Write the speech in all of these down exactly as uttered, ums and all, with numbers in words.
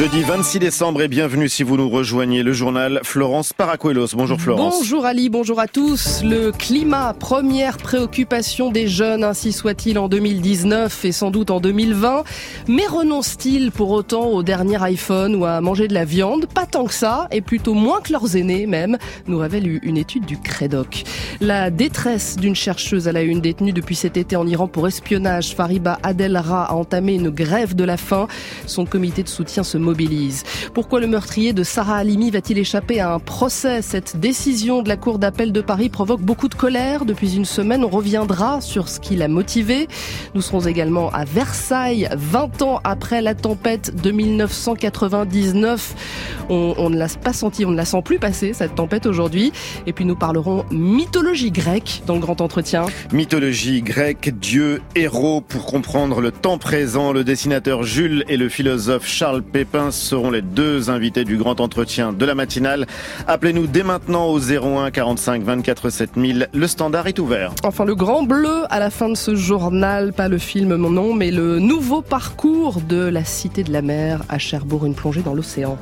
Jeudi vingt-six décembre et bienvenue si vous nous rejoignez, le journal Florence Paracuelos. Bonjour Florence. Bonjour Ali, bonjour à tous. Le climat, première préoccupation des jeunes, ainsi soit-il en deux mille dix-neuf et sans doute en deux mille vingt. Mais renoncent-ils pour autant au dernier iPhone ou à manger de la viande? Pas tant que ça, et plutôt moins que leurs aînés même, nous révèle une étude du Crédoc. La détresse d'une chercheuse à la une détenue depuis cet été en Iran pour espionnage, Fariba Adelra a entamé une grève de la faim. Son comité de soutien se mobilise. Pourquoi le meurtrier de Sarah Halimi va-t-il échapper à un procès? Cette décision de la Cour d'appel de Paris provoque beaucoup de colère. Depuis une semaine, on reviendra sur ce qui l'a motivé. Nous serons également à Versailles, vingt ans après la tempête de mille neuf cent quatre-vingt-dix-neuf. On, on ne l'a pas senti, on ne la sent plus passer, cette tempête aujourd'hui. Et puis nous parlerons mythologie grecque dans le grand entretien. Mythologie grecque, dieu, héros. Pour comprendre le temps présent, le dessinateur Jules et le philosophe Charles Pépin seront les deux invités du grand entretien de la matinale. Appelez-nous dès maintenant au zéro un quarante-cinq vingt-quatre sept mille. Le standard est ouvert. Enfin, le grand bleu à la fin de ce journal, pas le film mon nom, mais le nouveau parcours de la Cité de la Mer à Cherbourg, une plongée dans l'océan.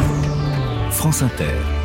France Inter.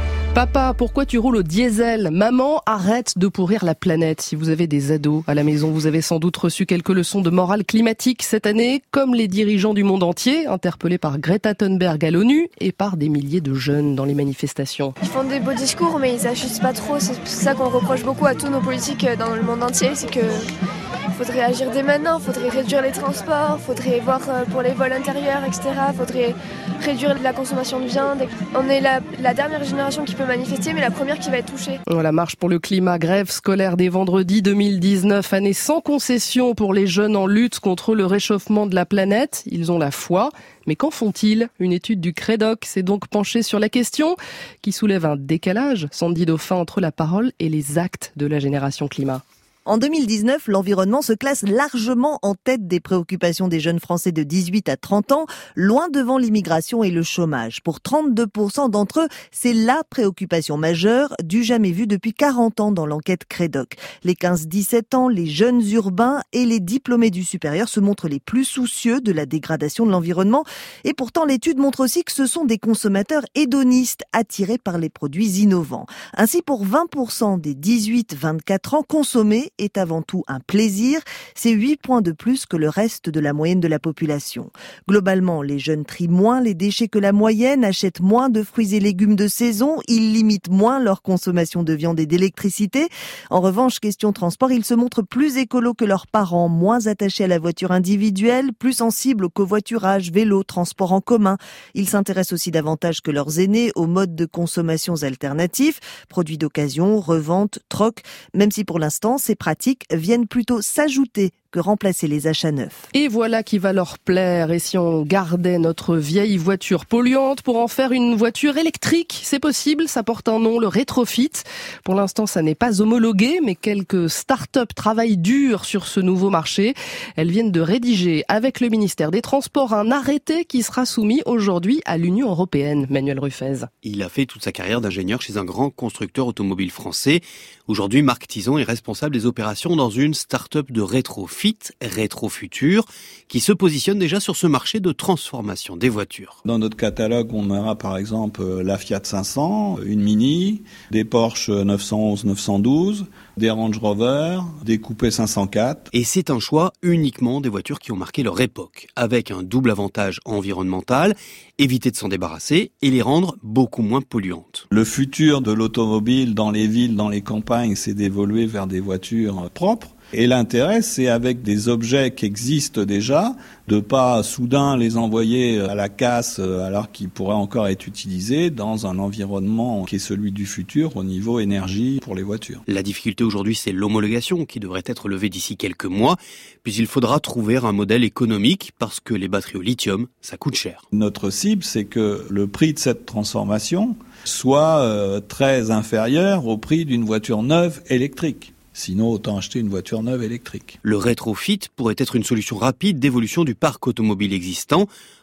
Papa, pourquoi tu roules au diesel? Maman, arrête de pourrir la planète. Si vous avez des ados à la maison, vous avez sans doute reçu quelques leçons de morale climatique cette année, comme les dirigeants du monde entier, interpellés par Greta Thunberg à l'ONU et par des milliers de jeunes dans les manifestations. Ils font des beaux discours, mais ils agissent pas trop. C'est ça qu'on reproche beaucoup à tous nos politiques dans le monde entier, c'est que faudrait agir dès maintenant, faudrait réduire les transports, faudrait voir pour les vols intérieurs, et cetera. Faudrait réduire la consommation de viande. On est la, la dernière génération qui peut manifester, mais la première qui va être touchée. La marche pour le climat, grève scolaire dès vendredi deux mille dix-neuf, année sans concession pour les jeunes en lutte contre le réchauffement de la planète. Ils ont la foi. Mais qu'en font-ils? Une étude du Crédoc s'est donc penchée sur la question, qui soulève un décalage, Sandy Dauphin, entre la parole et les actes de la génération climat. En deux mille dix-neuf, l'environnement se classe largement en tête des préoccupations des jeunes Français de dix-huit à trente ans, loin devant l'immigration et le chômage. Pour trente-deux pour cent d'entre eux, c'est la préoccupation majeure, du jamais vu depuis quarante ans dans l'enquête Crédoc. Les quinze dix-sept ans, les jeunes urbains et les diplômés du supérieur se montrent les plus soucieux de la dégradation de l'environnement. Et pourtant, l'étude montre aussi que ce sont des consommateurs hédonistes attirés par les produits innovants. Ainsi, pour vingt pour cent des dix-huit vingt-quatre ans, consommer est avant tout un plaisir. C'est huit points de plus que le reste de la moyenne de la population. Globalement, les jeunes trient moins les déchets que la moyenne, achètent moins de fruits et légumes de saison, ils limitent moins leur consommation de viande et d'électricité. En revanche, question transport, ils se montrent plus écolos que leurs parents, moins attachés à la voiture individuelle, plus sensibles au covoiturage, vélo, transport en commun. Ils s'intéressent aussi davantage que leurs aînés aux modes de consommation alternatifs, produits d'occasion, revente, troc, même si pour l'instant, ces pratiques viennent plutôt s'ajouter que remplacer les achats neufs. Et voilà qui va leur plaire. Et si on gardait notre vieille voiture polluante pour en faire une voiture électrique? C'est possible, ça porte un nom, le rétrofit. Pour l'instant, ça n'est pas homologué, mais quelques start-up travaillent dur sur ce nouveau marché. Elles viennent de rédiger avec le ministère des Transports un arrêté qui sera soumis aujourd'hui à l'Union européenne. Manuel Ruffez. Il a fait toute sa carrière d'ingénieur chez un grand constructeur automobile français. Aujourd'hui, Marc Tison est responsable des opérations dans une start-up de rétrofit, Rétrofutur, qui se positionne déjà sur ce marché de transformation des voitures. Dans notre catalogue, on aura par exemple la Fiat cinq cents, une Mini, des Porsche neuf cent onze, neuf cent douze, des Range Rover, des Coupé cinq cent quatre. Et c'est un choix uniquement des voitures qui ont marqué leur époque, avec un double avantage environnemental, éviter de s'en débarrasser et les rendre beaucoup moins polluantes. Le futur de l'automobile dans les villes, dans les campagnes, c'est d'évoluer vers des voitures propres. Et l'intérêt, c'est avec des objets qui existent déjà, de pas soudain les envoyer à la casse alors qu'ils pourraient encore être utilisés dans un environnement qui est celui du futur au niveau énergie pour les voitures. La difficulté aujourd'hui, c'est l'homologation qui devrait être levée d'ici quelques mois. Puis il faudra trouver un modèle économique parce que les batteries au lithium, ça coûte cher. Notre cible, c'est que le prix de cette transformation soit euh, très inférieur au prix d'une voiture neuve électrique. Sinon, autant acheter une voiture neuve électrique. Le rétrofit pourrait être une solution rapide d'évolution du parc automobile existant.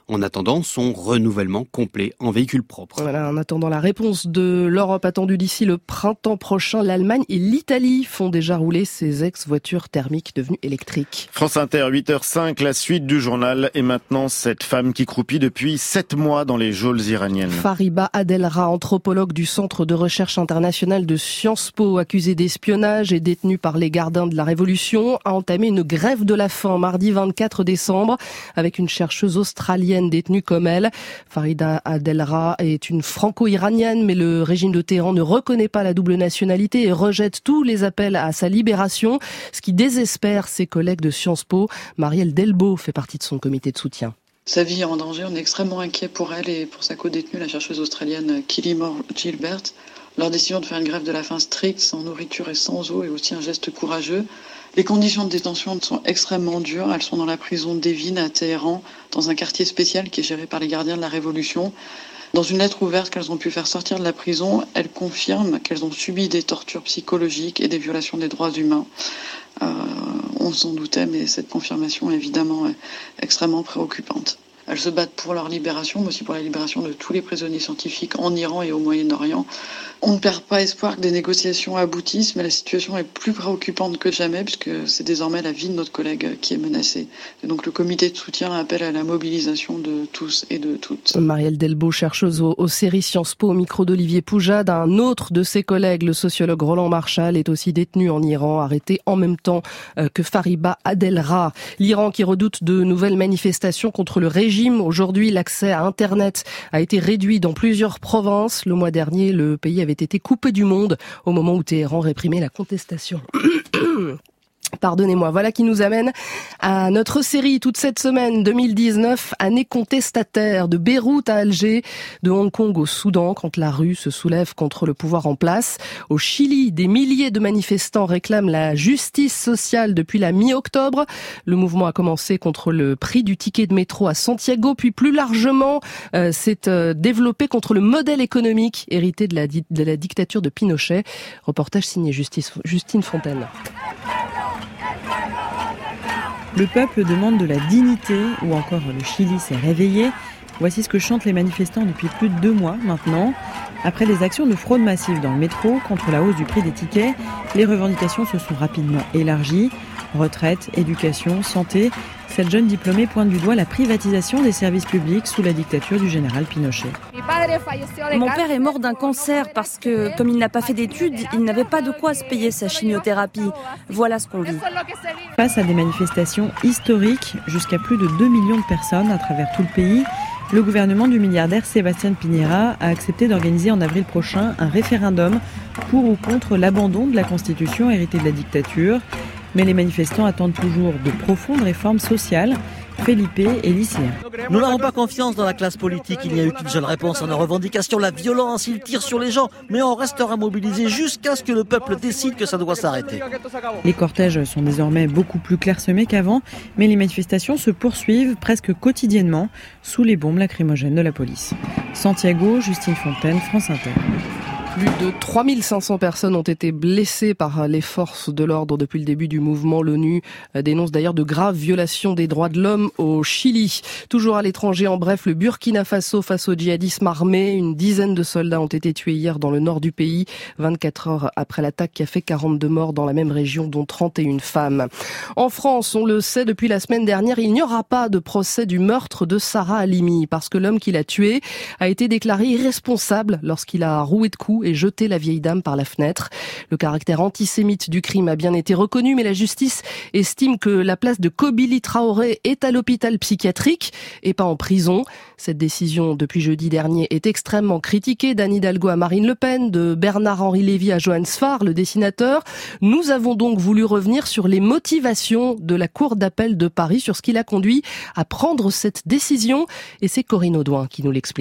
en attendant son renouvellement complet en véhicule propre. Voilà, en attendant la réponse de l'Europe attendue d'ici le printemps prochain, l'Allemagne et l'Italie font déjà rouler ces ex-voitures thermiques devenues électriques. France Inter, huit heures cinq, la suite du journal et maintenant cette femme qui croupit depuis sept mois dans les geôles iraniennes. Fariba Adelra, anthropologue du Centre de recherche international de Sciences Po, accusée d'espionnage et détenue par les gardiens de la Révolution, a entamé une grève de la faim mardi vingt-quatre décembre avec une chercheuse australienne détenue comme elle. Farida Adelra est une franco-iranienne, mais le régime de Téhéran ne reconnaît pas la double nationalité et rejette tous les appels à sa libération, ce qui désespère ses collègues de Sciences Po. Marielle Delbo fait partie de son comité de soutien. Sa vie est en danger, on est extrêmement inquiet pour elle et pour sa co-détenue, la chercheuse australienne Killimore Gilbert. Leur décision de faire une grève de la faim stricte, sans nourriture et sans eau, est aussi un geste courageux. Les conditions de détention sont extrêmement dures. Elles sont dans la prison d'Evin à Téhéran, dans un quartier spécial qui est géré par les gardiens de la Révolution. Dans une lettre ouverte qu'elles ont pu faire sortir de la prison, elles confirment qu'elles ont subi des tortures psychologiques et des violations des droits humains. Euh, on s'en doutait, mais cette confirmation est évidemment extrêmement préoccupante. Elles se battent pour leur libération, mais aussi pour la libération de tous les prisonniers scientifiques en Iran et au Moyen-Orient. On ne perd pas espoir que des négociations aboutissent, mais la situation est plus préoccupante que jamais, puisque c'est désormais la vie de notre collègue qui est menacée. Et donc le comité de soutien appelle à la mobilisation de tous et de toutes. Marielle Delbo, chercheuse aux, aux séries Sciences Po, au micro d'Olivier Poujade. Un autre de ses collègues, le sociologue Roland Marchal, est aussi détenu en Iran, arrêté en même temps que Fariba Adelra. L'Iran qui redoute de nouvelles manifestations contre le régime. Aujourd'hui, l'accès à Internet a été réduit dans plusieurs provinces. Le mois dernier, le pays avait été coupé du monde au moment où Téhéran réprimait la contestation. Pardonnez-moi, voilà qui nous amène à notre série toute cette semaine deux mille dix-neuf, année contestataire, de Beyrouth à Alger, de Hong Kong au Soudan, quand la rue se soulève contre le pouvoir en place. Au Chili, des milliers de manifestants réclament la justice sociale depuis la mi-octobre. Le mouvement a commencé contre le prix du ticket de métro à Santiago, puis plus largement euh, s'est euh, développé contre le modèle économique hérité de la, di- de la dictature de Pinochet. Reportage signé Justice, Justine Fontaine. Le peuple demande de la dignité, ou encore le Chili s'est réveillé. Voici ce que chantent les manifestants depuis plus de deux mois maintenant. Après des actions de fraude massive dans le métro contre la hausse du prix des tickets, les revendications se sont rapidement élargies. Retraite, éducation, santé. Cette jeune diplômée pointe du doigt la privatisation des services publics sous la dictature du général Pinochet. Mon père est mort d'un cancer parce que, comme il n'a pas fait d'études, il n'avait pas de quoi se payer sa chimiothérapie. Voilà ce qu'on vit. Face à des manifestations historiques, jusqu'à plus de deux millions de personnes à travers tout le pays, le gouvernement du milliardaire Sébastien Piñera a accepté d'organiser en avril prochain un référendum pour ou contre l'abandon de la Constitution héritée de la dictature. Mais les manifestants attendent toujours de profondes réformes sociales. Felipe est lycéen. Nous n'avons pas confiance dans la classe politique. Il n'y a eu qu'une seule réponse à nos revendications, la violence. Ils tirent sur les gens, mais on restera mobilisés jusqu'à ce que le peuple décide que ça doit s'arrêter. Les cortèges sont désormais beaucoup plus clairsemés qu'avant, mais les manifestations se poursuivent presque quotidiennement sous les bombes lacrymogènes de la police. Santiago, Justine Fontaine, France Inter. Plus de trois mille cinq cents personnes ont été blessées par les forces de l'ordre depuis le début du mouvement. L'ONU dénonce d'ailleurs de graves violations des droits de l'homme au Chili. Toujours à l'étranger, en bref, le Burkina Faso face au djihadisme armé. Une dizaine de soldats ont été tués hier dans le nord du pays, vingt-quatre heures après l'attaque qui a fait quarante-deux morts dans la même région, dont trente et une femmes. En France, on le sait depuis la semaine dernière, il n'y aura pas de procès du meurtre de Sarah Halimi, parce que l'homme qui l'a tuée a été déclaré irresponsable lorsqu'il a roué de coups et jeté la vieille dame par la fenêtre. Le caractère antisémite du crime a bien été reconnu, mais la justice estime que la place de Kobili Traoré est à l'hôpital psychiatrique et pas en prison. Cette décision, depuis jeudi dernier, est extrêmement critiquée d'Anne Hidalgo à Marine Le Pen, de Bernard-Henri Lévy à Johann Sfar, le dessinateur. Nous avons donc voulu revenir sur les motivations de la Cour d'appel de Paris, sur ce qui l'a conduit à prendre cette décision. Et c'est Corinne Audouin qui nous l'explique.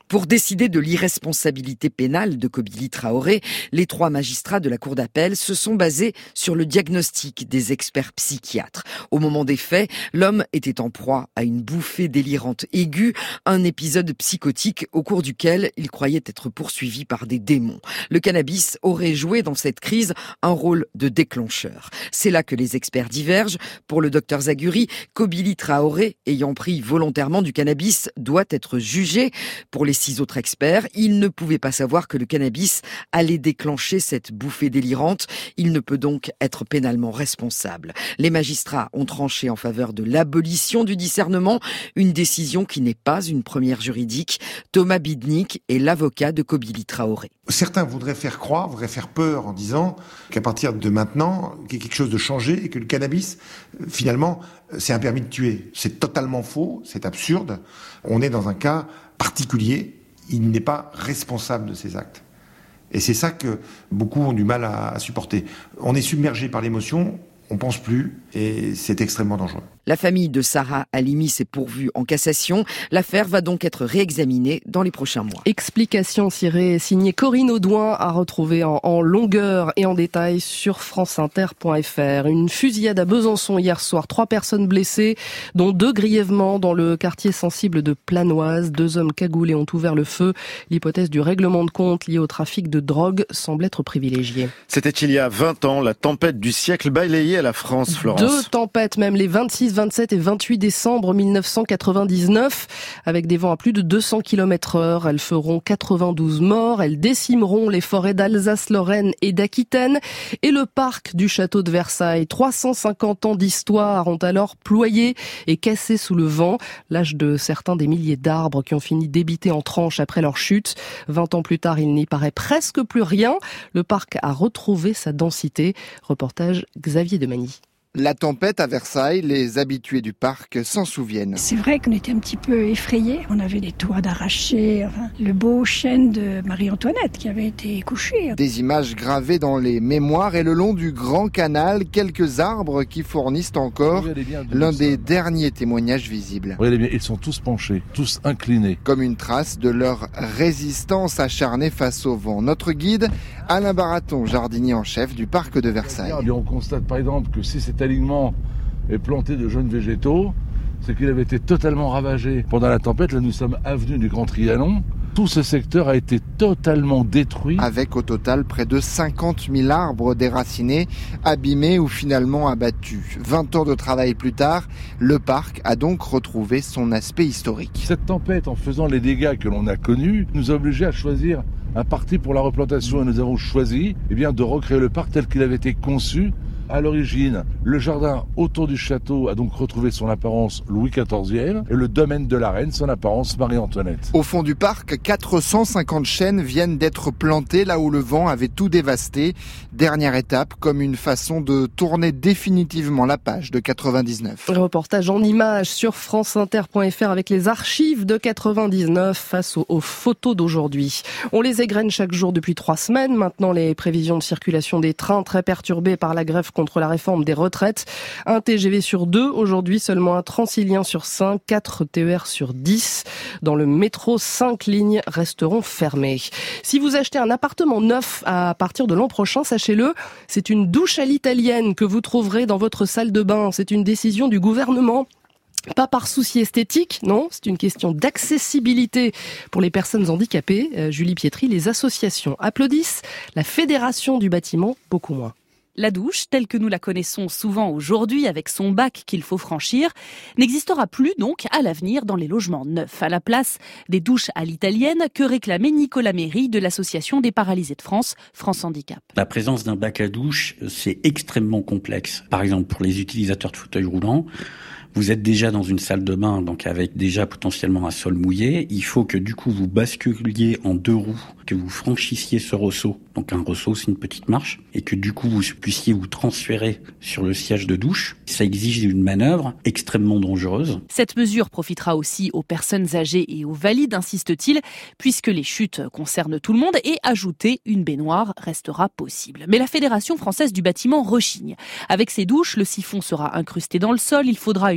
Pour décider de l'irresponsabilité pénale de Kobili Traoré, les trois magistrats de la cour d'appel se sont basés sur le diagnostic des experts psychiatres. Au moment des faits, l'homme était en proie à une bouffée délirante aiguë, un épisode psychotique au cours duquel il croyait être poursuivi par des démons. Le cannabis aurait joué dans cette crise un rôle de déclencheur. C'est là que les experts divergent. Pour le docteur Zaguri, Kobili Traoré, ayant pris volontairement du cannabis, doit être jugé. Pour les six autres experts, ils ne pouvaient pas savoir que le cannabis allait déclencher cette bouffée délirante. Il ne peut donc être pénalement responsable. Les magistrats ont tranché en faveur de l'abolition du discernement, une décision qui n'est pas une première juridique. Thomas Bidnik est l'avocat de Kobili Traoré. Certains voudraient faire croire, voudraient faire peur en disant qu'à partir de maintenant, qu'il y a quelque chose de changé et que le cannabis, finalement, c'est un permis de tuer. C'est totalement faux, c'est absurde. On est dans un cas particulier, il n'est pas responsable de ses actes. Et c'est ça que beaucoup ont du mal à, à supporter. On est submergé par l'émotion, on pense plus, et c'est extrêmement dangereux. La famille de Sarah Halimi s'est pourvue en cassation. L'affaire va donc être réexaminée dans les prochains mois. Explication signée Corinne Audouin, à retrouver en, en longueur et en détail sur franceinter point f r. Une fusillade à Besançon hier soir. Trois personnes blessées, dont deux grièvement dans le quartier sensible de Planoise. Deux hommes cagoulés ont ouvert le feu. L'hypothèse du règlement de compte lié au trafic de drogue semble être privilégiée. C'était il y a vingt ans, la tempête du siècle balayait la France, Florence. Deux tempêtes, même les vingt-six, vingt-sept et vingt-huit décembre mille neuf cent quatre-vingt-dix-neuf, avec des vents à plus de deux cents kilomètres heure. Elles feront quatre-vingt-douze morts, elles décimeront les forêts d'Alsace, Lorraine et d'Aquitaine et le parc du château de Versailles. trois cent cinquante ans d'histoire ont alors ployé et cassé sous le vent, l'âge de certains des milliers d'arbres qui ont fini débités en tranches après leur chute. vingt ans plus tard, il n'y paraît presque plus rien. Le parc a retrouvé sa densité. Reportage Xavier Demagny. La tempête à Versailles, les habitués du parc s'en souviennent. C'est vrai qu'on était un petit peu effrayés. On avait des toits d'arrachés, enfin, le beau chêne de Marie-Antoinette qui avait été couché. Des images gravées dans les mémoires et le long du Grand Canal, quelques arbres qui fournissent encore l'un des derniers témoignages visibles. Regardez bien, ils sont tous penchés, tous inclinés. Comme une trace de leur résistance acharnée face au vent. Notre guide, Alain Baraton, jardinier en chef du parc de Versailles. Et on constate par exemple que si cet alignement est planté de jeunes végétaux, c'est qu'il avait été totalement ravagé. Pendant la tempête, là nous sommes avenue du Grand Trianon. Tout ce secteur a été totalement détruit. Avec au total près de cinquante mille arbres déracinés, abîmés ou finalement abattus. vingt ans de travail plus tard, le parc a donc retrouvé son aspect historique. Cette tempête, en faisant les dégâts que l'on a connus, nous a obligés à choisir un parti pour la replantation et nous avons choisi eh bien, de recréer le parc tel qu'il avait été conçu. À l'origine, le jardin autour du château a donc retrouvé son apparence Louis quatorzième et le domaine de la reine son apparence Marie-Antoinette. Au fond du parc, quatre cent cinquante chênes viennent d'être plantés là où le vent avait tout dévasté. Dernière étape, comme une façon de tourner définitivement la page de quatre-vingt-dix-neuf. Reportage en images sur franceinter point f r avec les archives de quatre-vingt-dix-neuf face aux, aux photos d'aujourd'hui. On les égrène chaque jour depuis trois semaines. Maintenant, les prévisions de circulation des trains très perturbées par la grève contre la réforme des retraites. Un T G V sur deux aujourd'hui, seulement un Transilien sur cinq, quatre T E R sur dix. Dans le métro, cinq lignes resteront fermées. Si vous achetez un appartement neuf à partir de l'an prochain, sachez-le, c'est une douche à l'italienne que vous trouverez dans votre salle de bain. C'est une décision du gouvernement. Pas par souci esthétique, non, c'est une question d'accessibilité pour les personnes handicapées. Euh, Julie Pietri, les associations applaudissent, la fédération du bâtiment, beaucoup moins. La douche, telle que nous la connaissons souvent aujourd'hui avec son bac qu'il faut franchir, n'existera plus donc à l'avenir dans les logements neufs. À la place des douches à l'italienne que réclamait Nicolas Méry de l'Association des paralysés de France, France Handicap. La présence d'un bac à douche, c'est extrêmement complexe. Par exemple, pour les utilisateurs de fauteuils roulants, vous êtes déjà dans une salle de bain, donc avec déjà potentiellement un sol mouillé. Il faut que du coup vous basculiez en deux roues, que vous franchissiez ce ressaut. Donc un ressaut, c'est une petite marche. Et que du coup vous puissiez vous transférer sur le siège de douche. Ça exige une manœuvre extrêmement dangereuse. Cette mesure profitera aussi aux personnes âgées et aux valides, insiste-t-il, puisque les chutes concernent tout le monde et ajouter une baignoire restera possible. Mais la Fédération française du bâtiment rechigne. Avec ces douches, le siphon sera incrusté dans le sol. Il faudra une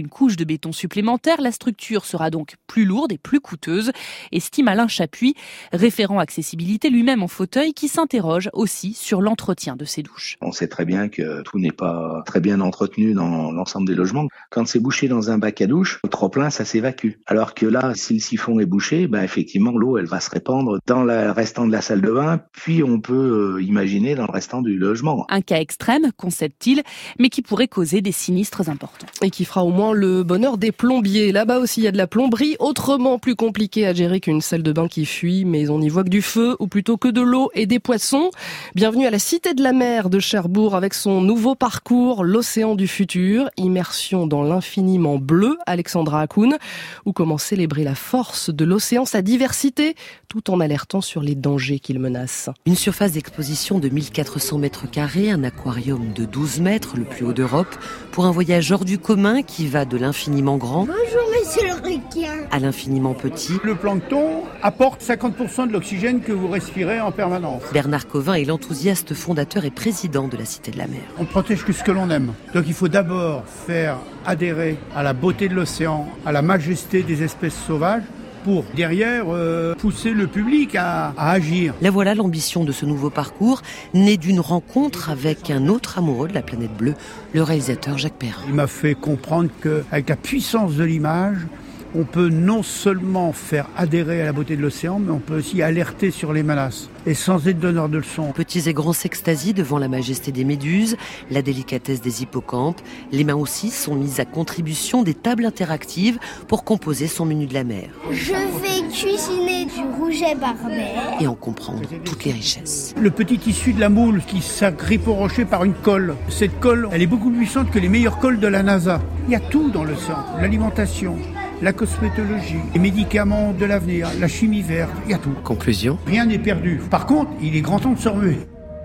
une couche de béton supplémentaire, la structure sera donc plus lourde et plus coûteuse, estime Alain Chapuis, référent accessibilité lui-même en fauteuil, qui s'interroge aussi sur l'entretien de ces douches. On sait très bien que tout n'est pas très bien entretenu dans l'ensemble des logements. Quand c'est bouché dans un bac à douche, au trop-plein, ça s'évacue. Alors que là, si le siphon est bouché, ben effectivement, l'eau, elle va se répandre dans le restant de la salle de bain, puis on peut imaginer dans le restant du logement. Un cas extrême, concède-t-il, mais qui pourrait causer des sinistres importants. Et qui fera au moins le bonheur des plombiers. Là-bas aussi, il y a de la plomberie, autrement plus compliqué à gérer qu'une salle de bain qui fuit, mais on n'y voit que du feu, ou plutôt que de l'eau et des poissons. Bienvenue à la Cité de la Mer de Cherbourg avec son nouveau parcours, l'Océan du futur, immersion dans l'infiniment bleu, Alexandra Hakoun, où comment célébrer la force de l'océan, sa diversité, tout en alertant sur les dangers qu'il menace. Une surface d'exposition de mille quatre cents mètres carrés, un aquarium de douze mètres, le plus haut d'Europe, pour un voyage hors du commun qui va de l'infiniment grand Bonjour, monsieur le requin. à l'infiniment petit. Le plancton apporte cinquante pour cent de l'oxygène que vous respirez en permanence. Bernard Covin est l'enthousiaste fondateur et président de la Cité de la Mer. On protège que ce que l'on aime. Donc il faut d'abord faire adhérer à la beauté de l'océan, à la majesté des espèces sauvages, pour derrière euh, pousser le public à, à agir. La voilà l'ambition de ce nouveau parcours, né d'une rencontre avec un autre amoureux de la planète bleue, le réalisateur Jacques Perrin. Il m'a fait comprendre qu'avec la puissance de l'image, on peut non seulement faire adhérer à la beauté de l'océan, mais on peut aussi alerter sur les menaces, et sans être donneur de leçons. Petits et grands s'extasient devant la majesté des méduses, la délicatesse des hippocampes. Les mains aussi sont mises à contribution des tables interactives pour composer son menu de la mer. Je vais cuisiner du rouget barbet. Et en comprendre toutes les richesses. Le petit tissu de la moule qui s'agrippe au rocher par une colle. Cette colle, elle est beaucoup plus puissante que les meilleures colles de la NASA. Il y a tout dans l'océan. L'alimentation, la cosmétologie, les médicaments de l'avenir, la chimie verte, il y a tout. Conclusion ? Rien n'est perdu. Par contre, il est grand temps de se remuer.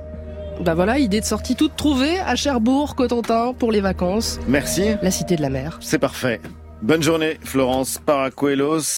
Bah voilà, idée de sortie toute trouvée à Cherbourg, Cotentin, pour les vacances. Merci. La Cité de la Mer. C'est parfait. Bonne journée, Florence Paracuelos.